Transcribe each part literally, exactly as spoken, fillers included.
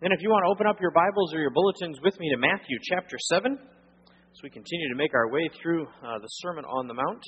And if you want to open up your Bibles or your bulletins with me to Matthew chapter seven, as we continue to make our way through uh, the Sermon on the Mount.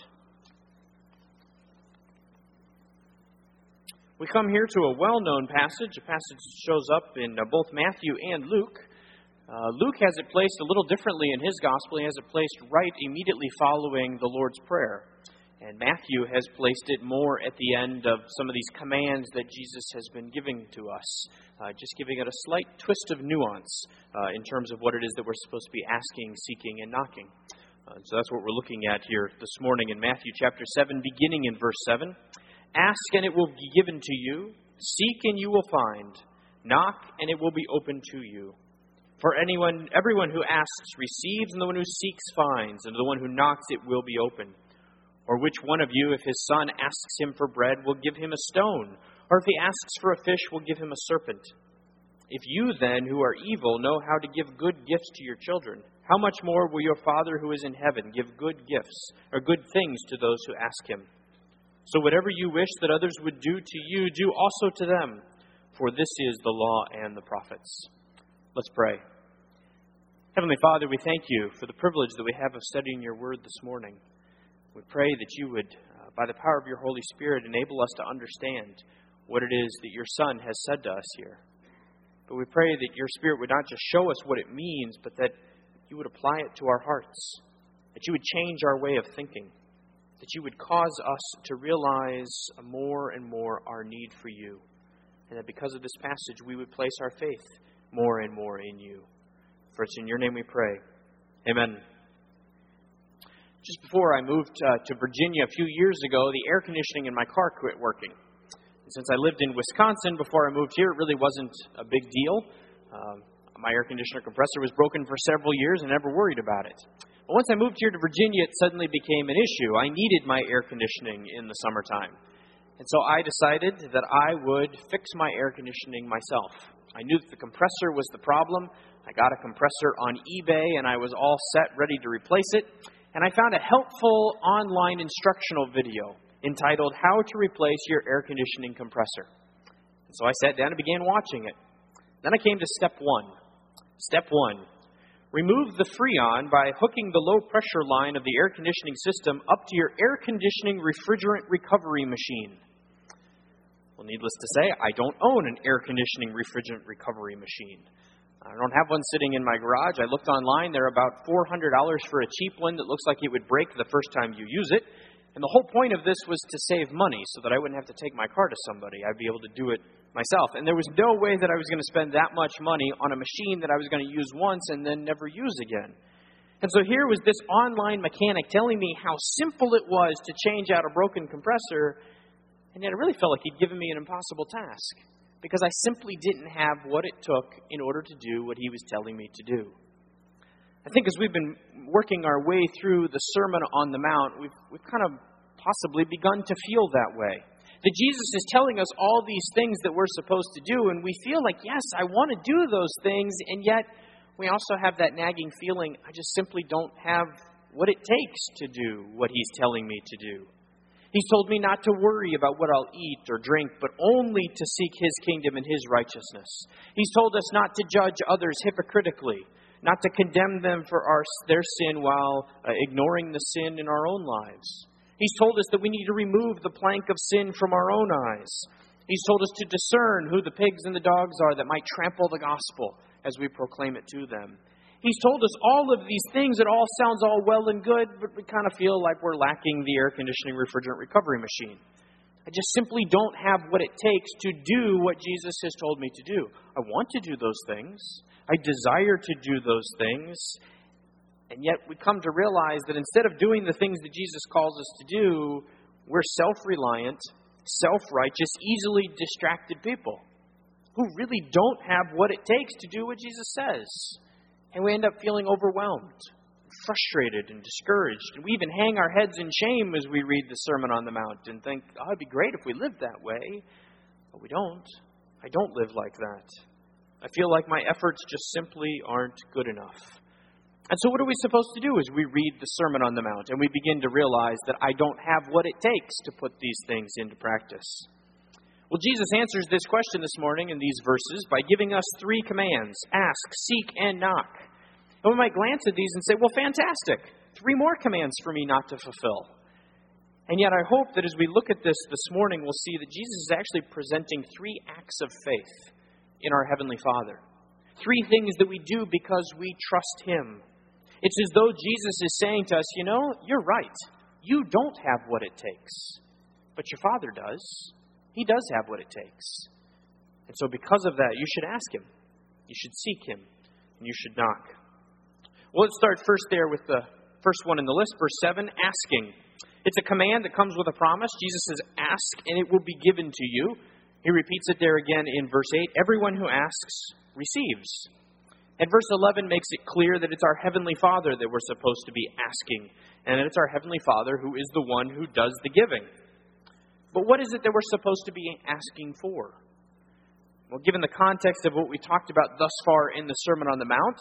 We come here to a well-known passage, a passage that shows up in uh, both Matthew and Luke. Uh, Luke has it placed a little differently in his gospel. He has it placed right immediately following the Lord's Prayer. And Matthew has placed it more at the end of some of these commands that Jesus has been giving to us, uh, just giving it a slight twist of nuance uh, in terms of what it is that we're supposed to be asking, seeking, and knocking. Uh, so that's what we're looking at here this morning in Matthew chapter seven, beginning in verse seven. Ask and it will be given to you. Seek and you will find. Knock and it will be opened to you. For anyone, everyone who asks receives, and the one who seeks finds, and the one who knocks it will be opened. Or which one of you, if his son asks him for bread, will give him a stone? Or if he asks for a fish, will give him a serpent? If you then, who are evil, know how to give good gifts to your children, how much more will your Father who is in heaven give good gifts, or good things to those who ask him? So whatever you wish that others would do to you, do also to them, for this is the law and the prophets. Let's pray. Heavenly Father, we thank you for the privilege that we have of studying your word this morning. We pray that you would, uh, by the power of your Holy Spirit, enable us to understand what it is that your Son has said to us here. But we pray that your Spirit would not just show us what it means, but that you would apply it to our hearts, that you would change our way of thinking, that you would cause us to realize more and more our need for you, and that because of this passage we would place our faith more and more in you. For it's in your name we pray. Amen. Just before I moved uh, to Virginia a few years ago, the air conditioning in my car quit working. And since I lived in Wisconsin before I moved here, it really wasn't a big deal. Um, my air conditioner compressor was broken for several years and never worried about it. But once I moved here to Virginia, it suddenly became an issue. I needed my air conditioning in the summertime. And so I decided that I would fix my air conditioning myself. I knew that the compressor was the problem. I got a compressor on eBay and I was all set, ready to replace it. And I found a helpful online instructional video entitled How to Replace Your Air Conditioning Compressor. And so I sat down and began watching it. Then I came to step one. Step one. Remove the Freon by hooking the low pressure line of the air conditioning system up to your air conditioning refrigerant recovery machine. Well, needless to say, I don't own an air conditioning refrigerant recovery machine. I don't have one sitting in my garage. I looked online. They're about four hundred dollars for a cheap one that looks like it would break the first time you use it. And the whole point of this was to save money so that I wouldn't have to take my car to somebody. I'd be able to do it myself. And there was no way that I was going to spend that much money on a machine that I was going to use once and then never use again. And so here was this online mechanic telling me how simple it was to change out a broken compressor. And yet it really felt like he'd given me an impossible task, because I simply didn't have what it took in order to do what he was telling me to do. I think as we've been working our way through the Sermon on the Mount, we've, we've kind of possibly begun to feel that way. That Jesus is telling us all these things that we're supposed to do, and we feel like, yes, I want to do those things, and yet we also have that nagging feeling, I just simply don't have what it takes to do what he's telling me to do. He's told me not to worry about what I'll eat or drink, but only to seek his kingdom and his righteousness. He's told us not to judge others hypocritically, not to condemn them for our, their sin while uh, ignoring the sin in our own lives. He's told us that we need to remove the plank of sin from our own eyes. He's told us to discern who the pigs and the dogs are that might trample the gospel as we proclaim it to them. He's told us all of these things. It all sounds all well and good, but we kind of feel like we're lacking the air conditioning refrigerant recovery machine. I just simply don't have what it takes to do what Jesus has told me to do. I want to do those things. I desire to do those things. And yet we come to realize that instead of doing the things that Jesus calls us to do, we're self-reliant, self-righteous, easily distracted people who really don't have what it takes to do what Jesus says. And we end up feeling overwhelmed, frustrated, and discouraged. And we even hang our heads in shame as we read the Sermon on the Mount and think, oh, it'd be great if we lived that way. But we don't. I don't live like that. I feel like my efforts just simply aren't good enough. And so what are we supposed to do as we read the Sermon on the Mount and we begin to realize that I don't have what it takes to put these things into practice? Well, Jesus answers this question this morning in these verses by giving us three commands: ask, seek, and knock. And we might glance at these and say, well, fantastic. Three more commands for me not to fulfill. And yet I hope that as we look at this this morning, we'll see that Jesus is actually presenting three acts of faith in our Heavenly Father. Three things that we do because we trust Him. It's as though Jesus is saying to us, you know, you're right. You don't have what it takes. But your Father does. He does have what it takes. And so because of that, you should ask Him. You should seek Him. And you should knock. Well, let's start first there with the first one in the list, verse seven, asking. It's a command that comes with a promise. Jesus says, ask, and it will be given to you. He repeats it there again in verse eight. Everyone who asks receives. And verse eleven makes it clear that it's our Heavenly Father that we're supposed to be asking. And that it's our Heavenly Father who is the one who does the giving. But what is it that we're supposed to be asking for? Well, given the context of what we talked about thus far in the Sermon on the Mount,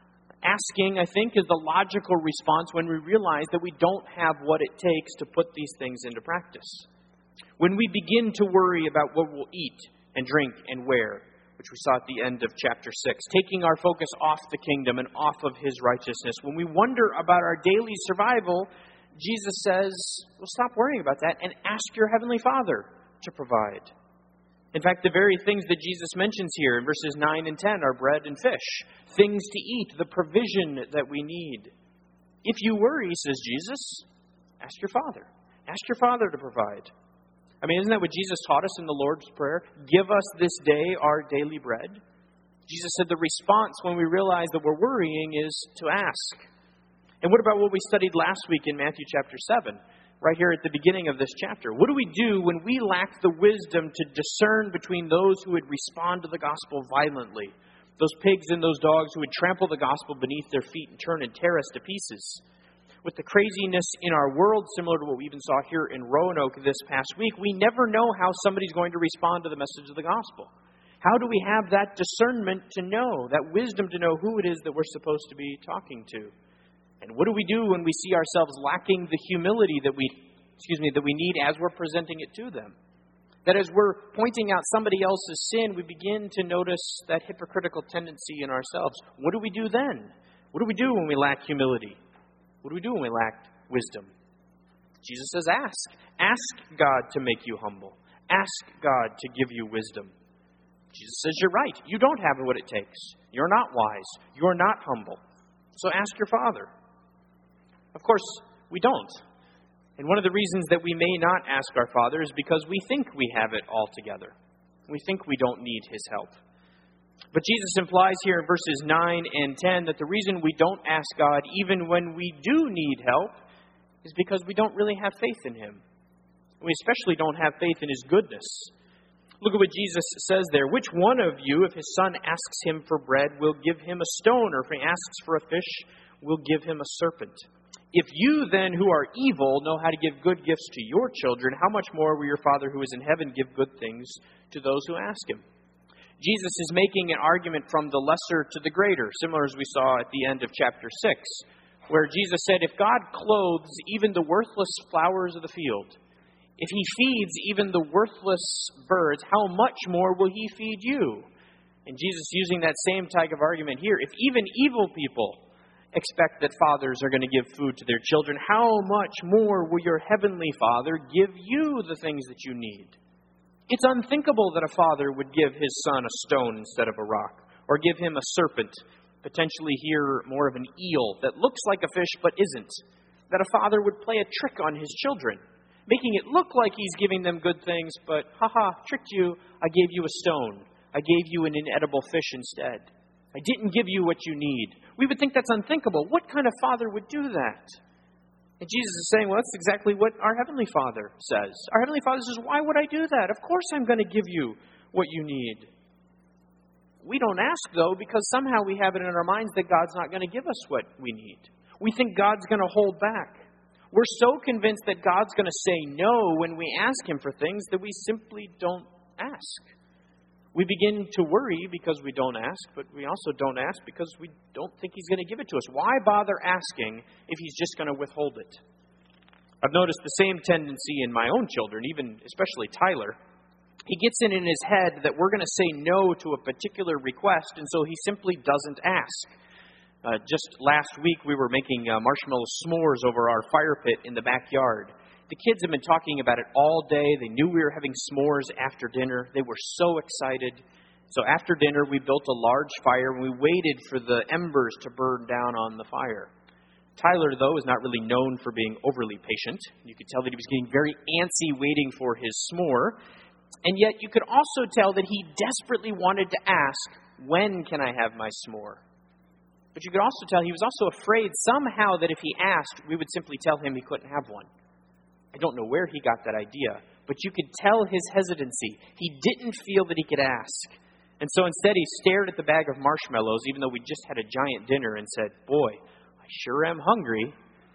asking, I think, is the logical response when we realize that we don't have what it takes to put these things into practice. When we begin to worry about what we'll eat and drink and wear, which we saw at the end of chapter six, taking our focus off the kingdom and off of His righteousness, when we wonder about our daily survival, Jesus says, well, stop worrying about that and ask your Heavenly Father to provide. In fact, the very things that Jesus mentions here in verses nine and ten are bread and fish, things to eat, the provision that we need. If you worry, says Jesus, ask your Father. Ask your Father to provide. I mean, isn't that what Jesus taught us in the Lord's Prayer? Give us this day our daily bread. Jesus said the response when we realize that we're worrying is to ask. And what about what we studied last week in Matthew chapter seven? Right here at the beginning of this chapter. What do we do when we lack the wisdom to discern between those who would respond to the gospel violently? Those pigs and those dogs who would trample the gospel beneath their feet and turn and tear us to pieces. With the craziness in our world, similar to what we even saw here in Roanoke this past week, we never know how somebody's going to respond to the message of the gospel. How do we have that discernment to know, that wisdom to know who it is that we're supposed to be talking to? And what do we do when we see ourselves lacking the humility that we, excuse me, that we need as we're presenting it to them? That as we're pointing out somebody else's sin, we begin to notice that hypocritical tendency in ourselves. What do we do then? What do we do when we lack humility? What do we do when we lack wisdom? Jesus says, ask. Ask God to make you humble. Ask God to give you wisdom. Jesus says, you're right. You don't have what it takes. You're not wise. You're not humble. So ask your Father. Of course, we don't. And one of the reasons that we may not ask our Father is because we think we have it all together. We think we don't need His help. But Jesus implies here in verses nine and ten that the reason we don't ask God even when we do need help is because we don't really have faith in Him. We especially don't have faith in His goodness. Look at what Jesus says there. Which one of you, if his son asks him for bread, will give him a stone? Or if he asks for a fish, will give him a serpent? If you then, who are evil, know how to give good gifts to your children, how much more will your Father who is in heaven give good things to those who ask Him? Jesus is making an argument from the lesser to the greater, similar as we saw at the end of chapter six, where Jesus said, if God clothes even the worthless flowers of the field, if He feeds even the worthless birds, how much more will He feed you? And Jesus using that same type of argument here. If even evil people expect that fathers are going to give food to their children, how much more will your heavenly Father give you the things that you need? It's unthinkable that a father would give his son a stone instead of a rock, or give him a serpent, potentially here more of an eel that looks like a fish but isn't. That a father would play a trick on his children, making it look like he's giving them good things, but, haha, tricked you, I gave you a stone. I gave you an inedible fish instead. I didn't give you what you need. We would think that's unthinkable. What kind of father would do that? And Jesus is saying, well, that's exactly what our Heavenly Father says. Our Heavenly Father says, why would I do that? Of course I'm going to give you what you need. We don't ask, though, because somehow we have it in our minds that God's not going to give us what we need. We think God's going to hold back. We're so convinced that God's going to say no when we ask Him for things that we simply don't ask. We begin to worry because we don't ask, but we also don't ask because we don't think He's going to give it to us. Why bother asking if He's just going to withhold it? I've noticed the same tendency in my own children, even especially Tyler. He gets it in his head that we're going to say no to a particular request, and so he simply doesn't ask. Uh, just last week, we were making uh, marshmallow s'mores over our fire pit in the backyard. The kids have been talking about it all day. They knew we were having s'mores after dinner. They were so excited. So after dinner, we built a large fire, and we waited for the embers to burn down on the fire. Tyler, though, is not really known for being overly patient. You could tell that he was getting very antsy waiting for his s'more. And yet you could also tell that he desperately wanted to ask, when can I have my s'more? But you could also tell he was also afraid somehow that if he asked, we would simply tell him he couldn't have one. I don't know where he got that idea, but you could tell his hesitancy. He didn't feel that he could ask. And so instead he stared at the bag of marshmallows, even though we just had a giant dinner, and said, boy, I sure am hungry.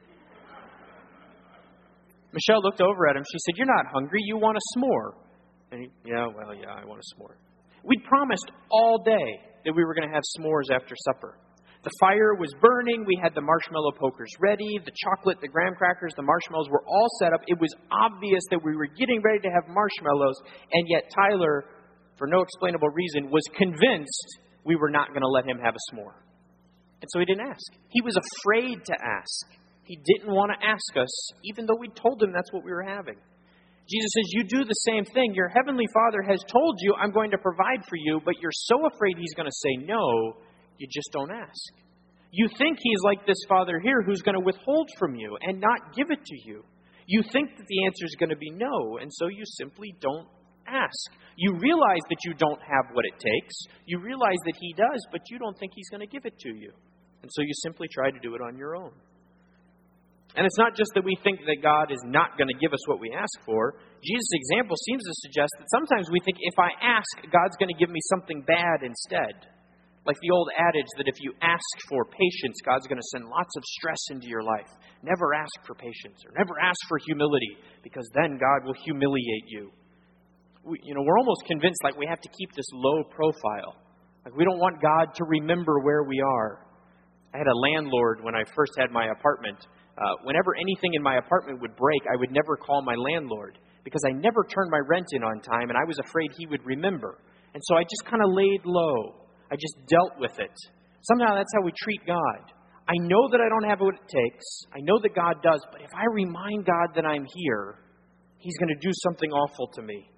Michelle looked over at him. She said, you're not hungry. You want a s'more. And he, yeah, well, yeah, I want a s'more. We'd promised all day that we were going to have s'mores after supper. The fire was burning. We had the marshmallow pokers ready. The chocolate, the graham crackers, the marshmallows were all set up. It was obvious that we were getting ready to have marshmallows. And yet Tyler, for no explainable reason, was convinced we were not going to let him have a s'more. And so he didn't ask. He was afraid to ask. He didn't want to ask us, even though we told him that's what we were having. Jesus says, you do the same thing. Your heavenly Father has told you, I'm going to provide for you, but you're so afraid he's going to say no, you just don't ask. You think he's like this father here who's going to withhold from you and not give it to you. You think that the answer is going to be no, and so you simply don't ask. You realize that you don't have what it takes. You realize that he does, but you don't think he's going to give it to you. And so you simply try to do it on your own. And it's not just that we think that God is not going to give us what we ask for. Jesus' example seems to suggest that sometimes we think if I ask, God's going to give me something bad instead. Like the old adage that if you ask for patience, God's going to send lots of stress into your life. Never ask for patience or never ask for humility, because then God will humiliate you. We, you know, we're almost convinced like we have to keep this low profile. Like we don't want God to remember where we are. I had a landlord when I first had my apartment. Uh, whenever anything in my apartment would break, I would never call my landlord because I never turned my rent in on time, and I was afraid he would remember. And so I just kind of laid low. I just dealt with it. Somehow that's how we treat God. I know that I don't have what it takes. I know that God does, but if I remind God that I'm here, he's going to do something awful to me.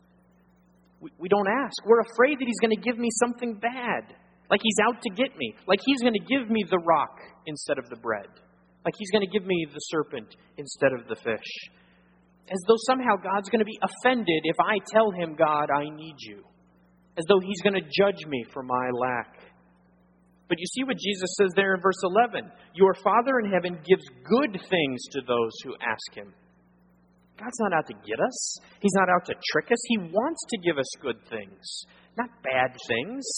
We, we don't ask. We're afraid that he's going to give me something bad. Like he's out to get me. Like he's going to give me the rock instead of the bread. Like he's going to give me the serpent instead of the fish. As though somehow God's going to be offended if I tell him, God, I need you. As though he's going to judge me for my lack. But you see what Jesus says there in verse eleven. Your Father in heaven gives good things to those who ask him. God's not out to get us. He's not out to trick us. He wants to give us good things, not bad things.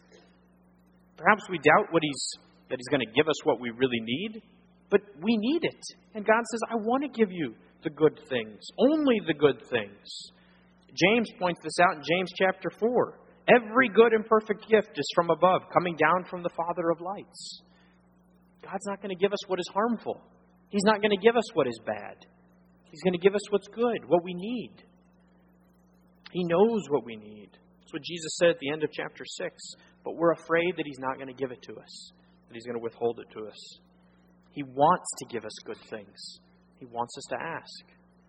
Perhaps we doubt what he's that he's going to give us what we really need, but we need it. And God says, I want to give you the good things, only the good things. James points this out in James chapter four. Every good and perfect gift is from above, coming down from the Father of lights. God's not going to give us what is harmful. He's not going to give us what is bad. He's going to give us what's good, what we need. He knows what we need. That's what Jesus said at the end of chapter six. But we're afraid that he's not going to give it to us, that he's going to withhold it to us. He wants to give us good things. He wants us to ask.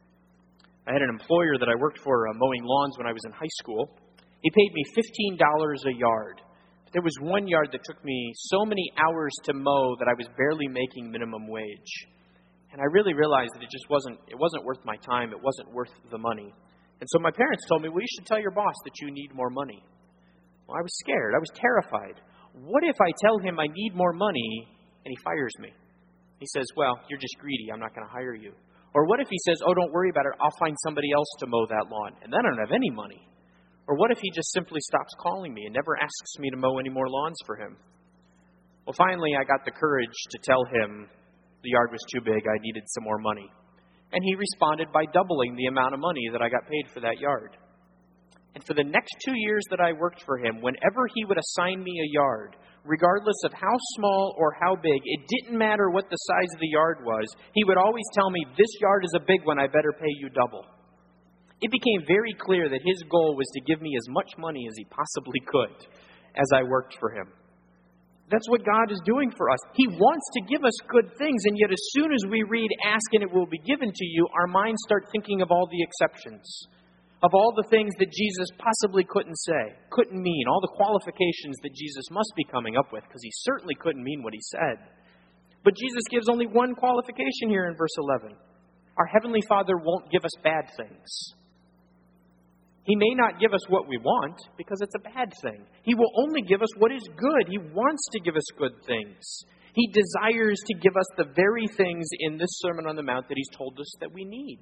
I had an employer that I worked for uh, mowing lawns when I was in high school. He paid me fifteen dollars a yard. There was one yard that took me so many hours to mow that I was barely making minimum wage. And I really realized that it just wasn't, it wasn't worth my time. It wasn't worth the money. And so my parents told me, well, you should tell your boss that you need more money. Well, I was scared. I was terrified. What if I tell him I need more money and he fires me? He says, well, you're just greedy. I'm not going to hire you. Or what if he says, oh, don't worry about it. I'll find somebody else to mow that lawn. And then I don't have any money. Or what if he just simply stops calling me and never asks me to mow any more lawns for him? Well, finally, I got the courage to tell him the yard was too big. I needed some more money. And he responded by doubling the amount of money that I got paid for that yard. And for the next two years that I worked for him, whenever he would assign me a yard, regardless of how small or how big, it didn't matter what the size of the yard was, he would always tell me, this yard is a big one, I better pay you double. It became very clear that his goal was to give me as much money as he possibly could as I worked for him. That's what God is doing for us. He wants to give us good things, and yet as soon as we read, ask and it will be given to you, our minds start thinking of all the exceptions, of all the things that Jesus possibly couldn't say, couldn't mean, all the qualifications that Jesus must be coming up with, because he certainly couldn't mean what he said. But Jesus gives only one qualification here in verse eleven. Our Heavenly Father won't give us bad things. He may not give us what we want because it's a bad thing. He will only give us what is good. He wants to give us good things. He desires to give us the very things in this Sermon on the Mount that he's told us that we need.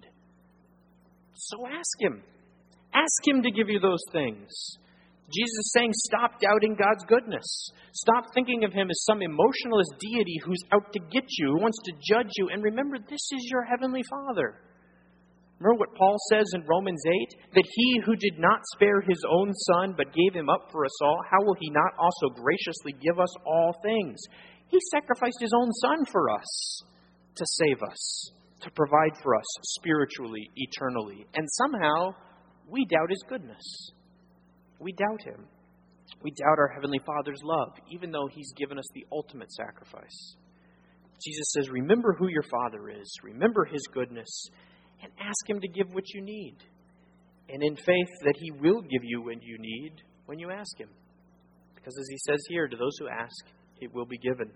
So ask him. Ask him to give you those things. Jesus is saying, stop doubting God's goodness. Stop thinking of him as some emotionalist deity who's out to get you, who wants to judge you. And remember, this is your Heavenly Father. Remember what Paul says in Romans eight? That he who did not spare his own Son, but gave him up for us all, how will he not also graciously give us all things? He sacrificed his own Son for us to save us, to provide for us spiritually, eternally. And somehow, we doubt his goodness. We doubt him. We doubt our Heavenly Father's love, even though he's given us the ultimate sacrifice. Jesus says, remember who your Father is. Remember his goodness. And ask him to give what you need. And in faith that he will give you what you need when you ask him. Because as he says here, to those who ask, it will be given.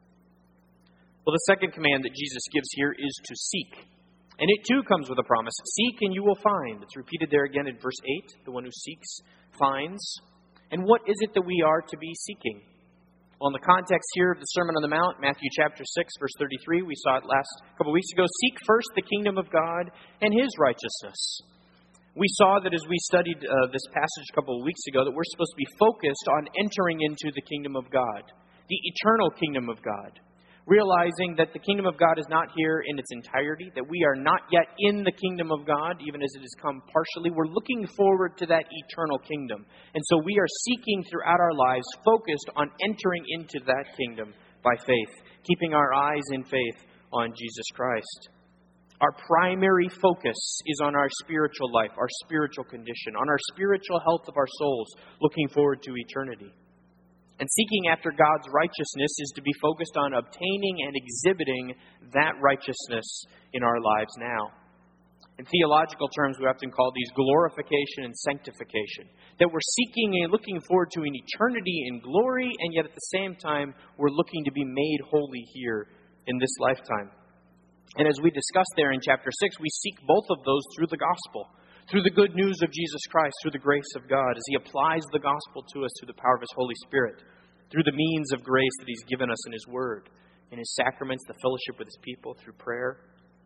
Well, the second command that Jesus gives here is to seek. And it too comes with a promise. Seek and you will find. It's repeated there again in verse eight. The one who seeks finds. And what is it that we are to be seeking? Well, in the context here of the Sermon on the Mount, Matthew chapter six, verse thirty-three, we saw it last couple of weeks ago. Seek first the kingdom of God and his righteousness. We saw that as we studied uh, this passage a couple of weeks ago, that we're supposed to be focused on entering into the kingdom of God, the eternal kingdom of God. Realizing that the kingdom of God is not here in its entirety, that we are not yet in the kingdom of God, even as it has come partially. We're looking forward to that eternal kingdom. And so we are seeking throughout our lives, focused on entering into that kingdom by faith, keeping our eyes in faith on Jesus Christ. Our primary focus is on our spiritual life, our spiritual condition, on our spiritual health of our souls, looking forward to eternity. And seeking after God's righteousness is to be focused on obtaining and exhibiting that righteousness in our lives now. In theological terms, we often call these glorification and sanctification. That we're seeking and looking forward to an eternity in glory, and yet at the same time, we're looking to be made holy here in this lifetime. And as we discussed there in chapter six, we seek both of those through the gospel, through the good news of Jesus Christ, through the grace of God, as he applies the gospel to us through the power of his Holy Spirit, through the means of grace that he's given us in his word, in his sacraments, the fellowship with his people, through prayer.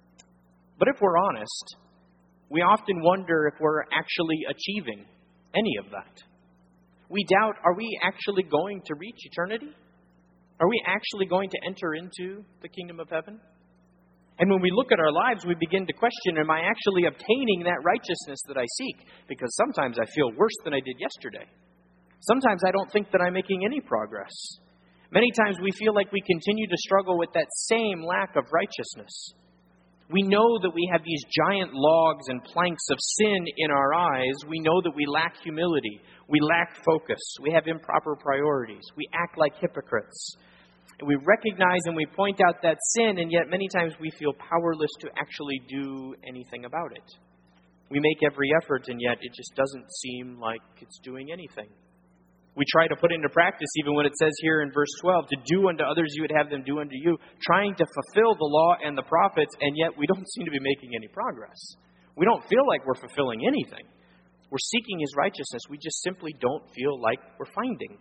But if we're honest, we often wonder if we're actually achieving any of that. We doubt, are we actually going to reach eternity? Are we actually going to enter into the kingdom of heaven? And when we look at our lives, we begin to question, am I actually obtaining that righteousness that I seek? Because sometimes I feel worse than I did yesterday. Sometimes I don't think that I'm making any progress. Many times we feel like we continue to struggle with that same lack of righteousness. We know that we have these giant logs and planks of sin in our eyes. We know that we lack humility. We lack focus. We have improper priorities. We act like hypocrites. We recognize and we point out that sin, and yet many times we feel powerless to actually do anything about it. We make every effort, and yet it just doesn't seem like it's doing anything. We try to put into practice, even when it says here in verse twelve, to do unto others you would have them do unto you, trying to fulfill the law and the prophets, and yet we don't seem to be making any progress. We don't feel like we're fulfilling anything. We're seeking his righteousness. We just simply don't feel like we're finding.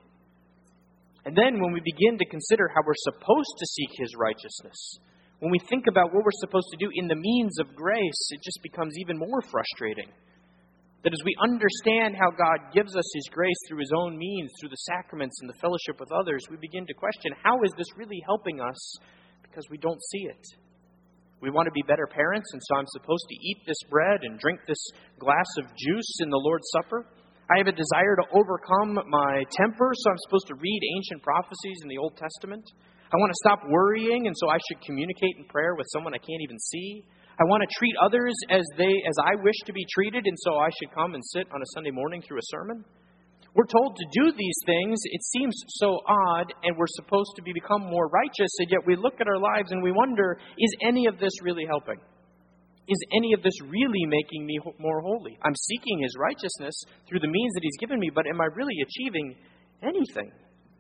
And then when we begin to consider how we're supposed to seek his righteousness, when we think about what we're supposed to do in the means of grace, it just becomes even more frustrating. That as we understand how God gives us his grace through his own means, through the sacraments and the fellowship with others, we begin to question, how is this really helping us? Because we don't see it. We want to be better parents, and so I'm supposed to eat this bread and drink this glass of juice in the Lord's Supper. I have a desire to overcome my temper, so I'm supposed to read ancient prophecies in the Old Testament. I want to stop worrying, and so I should communicate in prayer with someone I can't even see. I I want to treat others as they as I wish to be treated, and so I should come and sit on a Sunday morning through a sermon. We're told to do these things. It seems so odd, and we're supposed to be become more righteous, and yet we look at our lives and we wonder, is any of this really helping? Is any of this really making me more holy? I'm seeking His righteousness through the means that He's given me, but am I really achieving anything?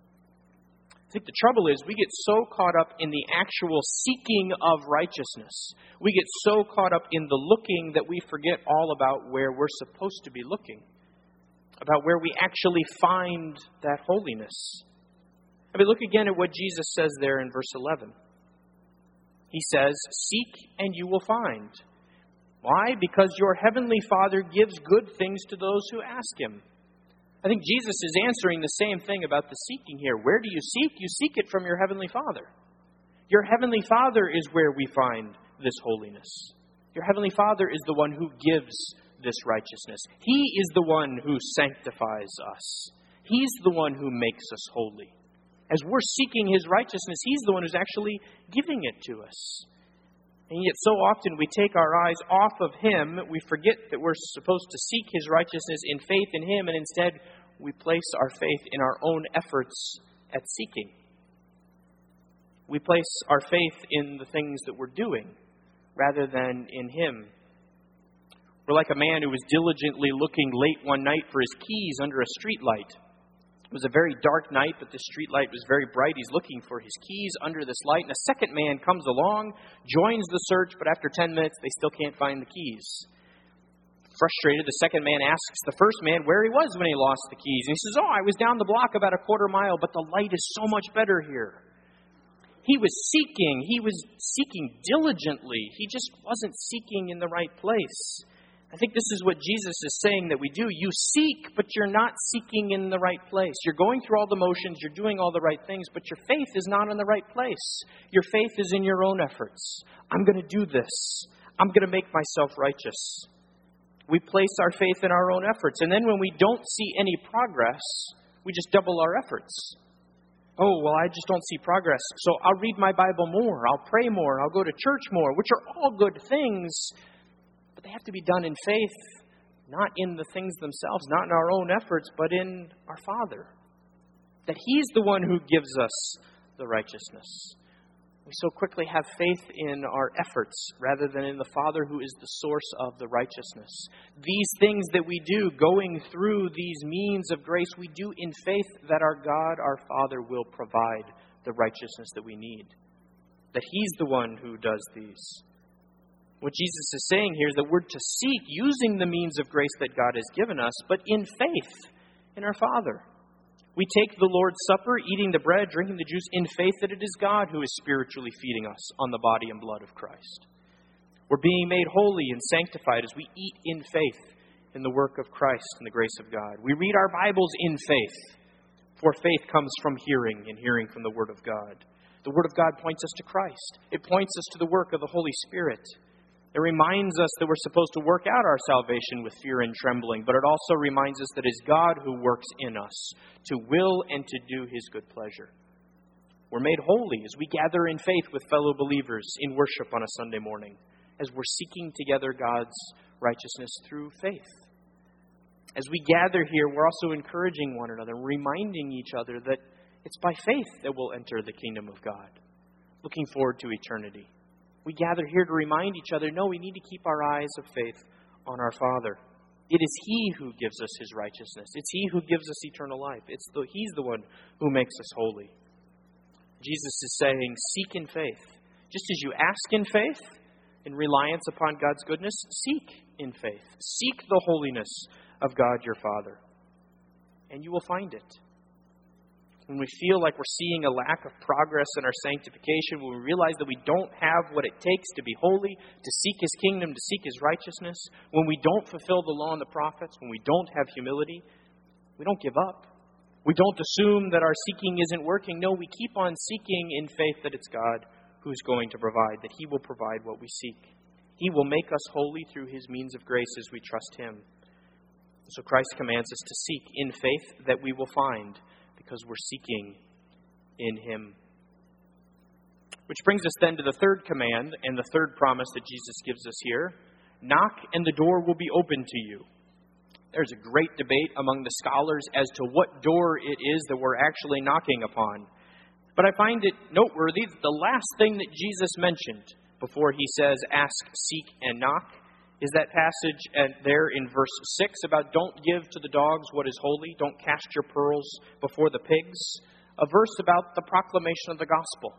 I think the trouble is we get so caught up in the actual seeking of righteousness. We get so caught up in the looking that we forget all about where we're supposed to be looking, about where we actually find that holiness. I mean, look again at what Jesus says there in verse eleven. He says, "Seek and you will find." Why? Because your heavenly Father gives good things to those who ask Him. I think Jesus is answering the same thing about the seeking here. Where do you seek? You seek it from your heavenly Father. Your heavenly Father is where we find this holiness. Your heavenly Father is the one who gives this righteousness. He is the one who sanctifies us. He's the one who makes us holy. As we're seeking His righteousness, He's the one who's actually giving it to us. And yet so often we take our eyes off of Him, we forget that we're supposed to seek His righteousness in faith in Him, and instead we place our faith in our own efforts at seeking. We place our faith in the things that we're doing rather than in Him. We're like a man who was diligently looking late one night for his keys under a streetlight. It was a very dark night, but the street light was very bright. He's looking for his keys under this light, and a second man comes along, joins the search, but after ten minutes, they still can't find the keys. Frustrated, the second man asks the first man where he was when he lost the keys. And he says, "Oh, I was down the block about a quarter mile, but the light is so much better here." He was seeking. He was seeking diligently. He just wasn't seeking in the right place. I think this is what Jesus is saying that we do. You seek, but you're not seeking in the right place. You're going through all the motions, you're doing all the right things, but your faith is not in the right place. Your faith is in your own efforts. I'm going to do this. I'm going to make myself righteous. We place our faith in our own efforts. And then when we don't see any progress, we just double our efforts. Oh, well, I just don't see progress, so I'll read my Bible more. I'll pray more. I'll go to church more, which are all good things. But they have to be done in faith, not in the things themselves, not in our own efforts, but in our Father. That He's the one who gives us the righteousness. We so quickly have faith in our efforts rather than in the Father who is the source of the righteousness. These things that we do, going through these means of grace, we do in faith that our God, our Father, will provide the righteousness that we need. That He's the one who does these. What Jesus is saying here is that we're to seek using the means of grace that God has given us, but in faith in our Father. We take the Lord's Supper, eating the bread, drinking the juice, in faith that it is God who is spiritually feeding us on the body and blood of Christ. We're being made holy and sanctified as we eat in faith in the work of Christ and the grace of God. We read our Bibles in faith, for faith comes from hearing, and hearing from the Word of God. The Word of God points us to Christ. It points us to the work of the Holy Spirit. It reminds us that we're supposed to work out our salvation with fear and trembling, but it also reminds us that it's God who works in us to will and to do His good pleasure. We're made holy as we gather in faith with fellow believers in worship on a Sunday morning, as we're seeking together God's righteousness through faith. As we gather here, we're also encouraging one another, reminding each other that it's by faith that we'll enter the kingdom of God, looking forward to eternity. We gather here to remind each other, no, we need to keep our eyes of faith on our Father. It is He who gives us His righteousness. It's He who gives us eternal life. It's the, He's the one who makes us holy. Jesus is saying, seek in faith. Just as you ask in faith, in reliance upon God's goodness, seek in faith. Seek the holiness of God your Father, and you will find it. When we feel like we're seeing a lack of progress in our sanctification, when we realize that we don't have what it takes to be holy, to seek His kingdom, to seek His righteousness, when we don't fulfill the law and the prophets, when we don't have humility, we don't give up. We don't assume that our seeking isn't working. No, we keep on seeking in faith that it's God who's going to provide, that He will provide what we seek. He will make us holy through His means of grace as we trust Him. So Christ commands us to seek in faith that we will find, because we're seeking in Him. Which brings us then to the third command and the third promise that Jesus gives us here. Knock and the door will be open to you. There's a great debate among the scholars as to what door it is that we're actually knocking upon. But I find it noteworthy that the last thing that Jesus mentioned before he says, ask, seek, and knock, is that passage there in verse six about don't give to the dogs what is holy, don't cast your pearls before the pigs. A verse about the proclamation of the gospel.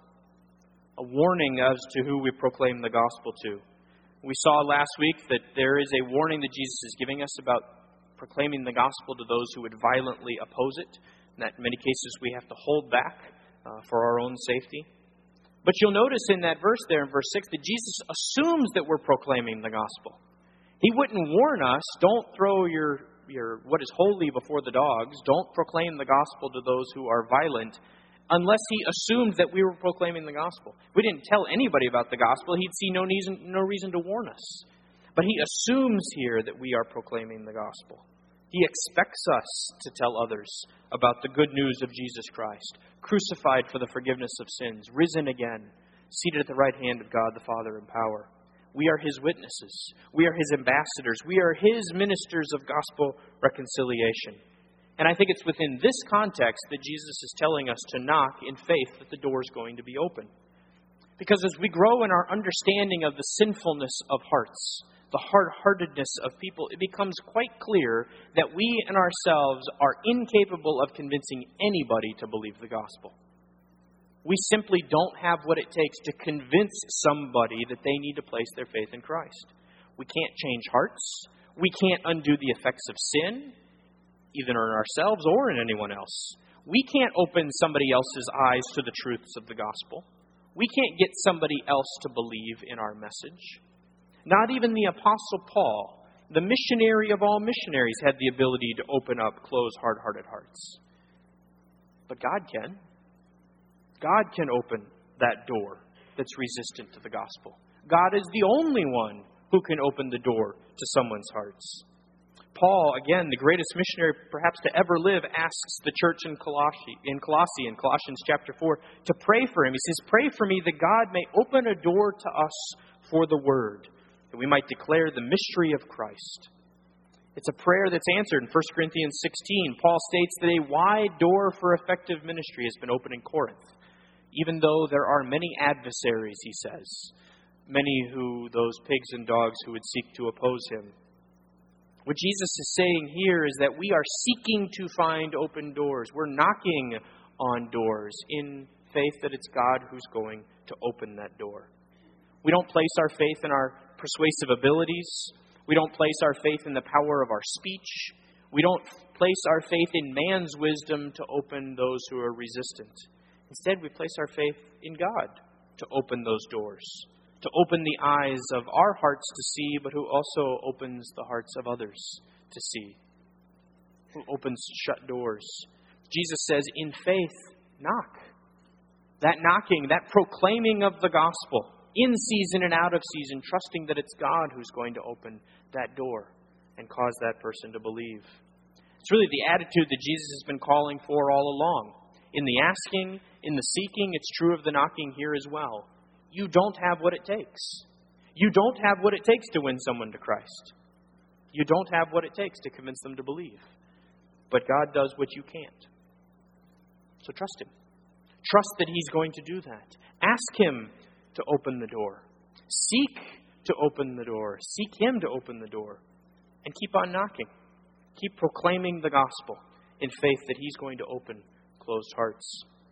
A warning as to who we proclaim the gospel to. We saw last week that there is a warning that Jesus is giving us about proclaiming the gospel to those who would violently oppose it. And that in many cases we have to hold back uh, for our own safety. But you'll notice in that verse there in verse six that Jesus assumes that we're proclaiming the gospel. He wouldn't warn us, don't throw your, your what is holy before the dogs, don't proclaim the gospel to those who are violent, unless he assumed that we were proclaiming the gospel. If we didn't tell anybody about the gospel, he'd see no reason, no reason to warn us. But he assumes here that we are proclaiming the gospel. He expects us to tell others about the good news of Jesus Christ, crucified for the forgiveness of sins, risen again, seated at the right hand of God the Father in power. We are his witnesses. We are his ambassadors. We are his ministers of gospel reconciliation. And I think it's within this context that Jesus is telling us to knock in faith that the door is going to be open. Because as we grow in our understanding of the sinfulness of hearts, the hard-heartedness of people, it becomes quite clear that we and ourselves are incapable of convincing anybody to believe the gospel. We simply don't have what it takes to convince somebody that they need to place their faith in Christ. We can't change hearts. We can't undo the effects of sin, either in ourselves or in anyone else. We can't open somebody else's eyes to the truths of the gospel. We can't get somebody else to believe in our message. Not even the Apostle Paul, the missionary of all missionaries, had the ability to open up closed, hard-hearted hearts. But God can. God can open that door that's resistant to the gospel. God is the only one who can open the door to someone's hearts. Paul, again, the greatest missionary perhaps to ever live, asks the church in Colossae, in Colossae, in Colossians chapter four, to pray for him. He says, pray for me that God may open a door to us for the word, that we might declare the mystery of Christ. It's a prayer that's answered in First Corinthians sixteen. Paul states that a wide door for effective ministry has been opened in Corinth, even though there are many adversaries, he says, many who, those pigs and dogs who would seek to oppose him. What Jesus is saying here is that we are seeking to find open doors. We're knocking on doors in faith that it's God who's going to open that door. We don't place our faith in our persuasive abilities. We don't place our faith in the power of our speech. We don't place our faith in man's wisdom to open those who are resistant. Instead, we place our faith in God to open those doors, to open the eyes of our hearts to see, but who also opens the hearts of others to see, who opens shut doors. Jesus says, in faith, knock. That knocking, that proclaiming of the gospel, in season and out of season, trusting that it's God who's going to open that door and cause that person to believe. It's really the attitude that Jesus has been calling for all along. In the asking, in the seeking, it's true of the knocking here as well. You don't have what it takes. You don't have what it takes to win someone to Christ. You don't have what it takes to convince them to believe. But God does what you can't. So trust Him. Trust that He's going to do that. Ask Him to open the door. Seek to open the door. Seek Him to open the door. And keep on knocking. Keep proclaiming the gospel in faith that He's going to open closed hearts.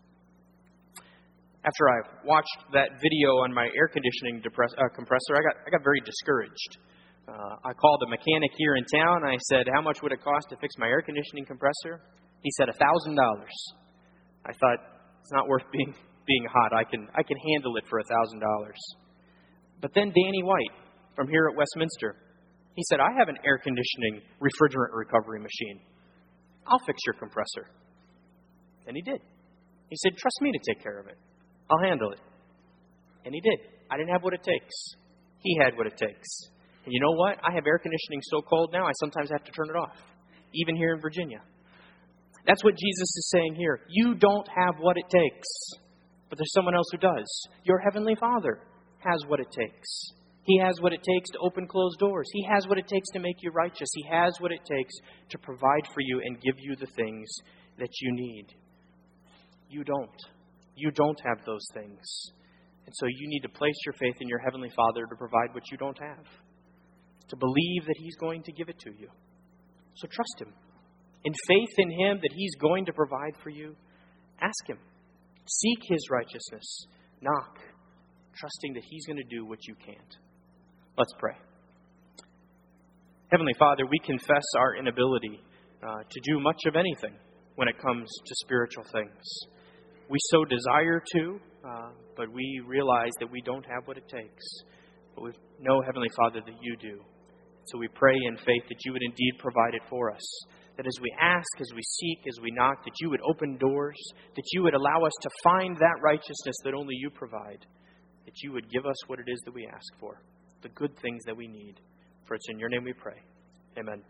After I watched that video on my air conditioning depress- uh, compressor, I got I got very discouraged. Uh, I called a mechanic here in town. I said, how much would it cost to fix my air conditioning compressor? He said, one thousand dollars. I thought, it's not worth being being hot. I can I can handle it for one thousand dollars. But then Danny White from here at Westminster, he said, I have an air conditioning refrigerant recovery machine. I'll fix your compressor. And he did. He said, trust me to take care of it. I'll handle it. And he did. I didn't have what it takes. He had what it takes. And you know what? I have air conditioning so cold now, I sometimes have to turn it off, even here in Virginia. That's what Jesus is saying here. You don't have what it takes But there's someone else who does. Your Heavenly Father has what it takes. He has what it takes to open closed doors. He has what it takes to make you righteous. He has what it takes to provide for you and give you the things that you need. You don't. You don't have those things. And so you need to place your faith in your Heavenly Father to provide what you don't have. To believe that He's going to give it to you. So trust Him. In faith in Him that He's going to provide for you, ask Him. Seek His righteousness. Knock, trusting that He's going to do what you can't. Let's pray. Heavenly Father, we confess our inability uh, to do much of anything when it comes to spiritual things. We so desire to, uh, but we realize that we don't have what it takes. But we know, Heavenly Father, that you do. So we pray in faith that you would indeed provide it for us. That as we ask, as we seek, as we knock, that you would open doors, that you would allow us to find that righteousness that only you provide, that you would give us what it is that we ask for, the good things that we need. For it's in your name we pray. Amen.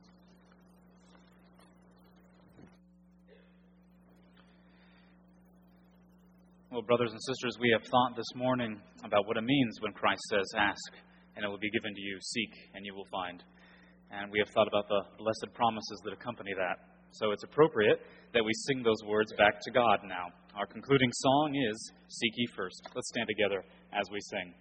Well, brothers and sisters, we have thought this morning about what it means when Christ says, ask, and it will be given to you, seek, and you will find. And we have thought about the blessed promises that accompany that. So it's appropriate that we sing those words back to God now. Our concluding song is, Seek Ye First. Let's stand together as we sing.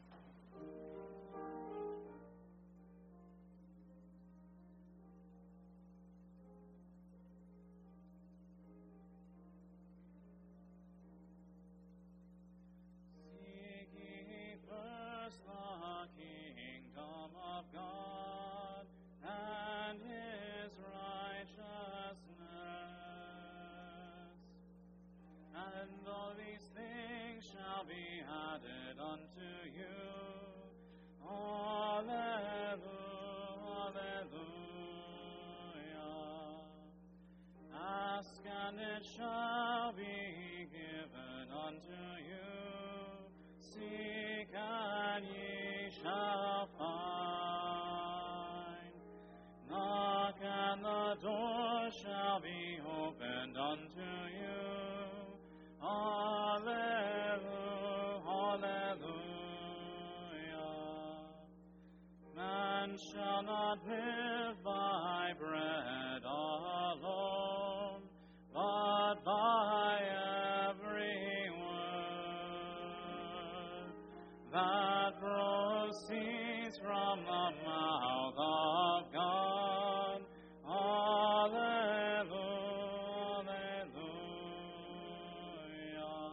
Shall not live by bread alone, but by every word that proceeds from the mouth of God. Alleluia, alleluia.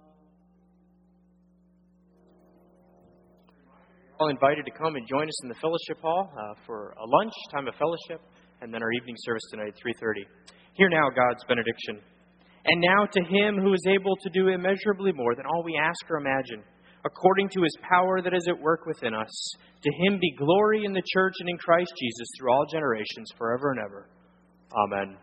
All invited to come and join us in the fellowship hall uh, for a lunch, time of fellowship, and then our evening service tonight at three thirty. Hear now God's benediction. And now to Him who is able to do immeasurably more than all we ask or imagine, according to His power that is at work within us, to Him be glory in the church and in Christ Jesus through all generations, forever and ever. Amen.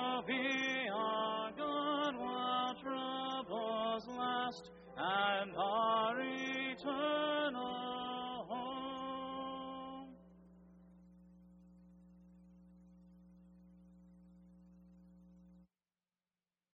And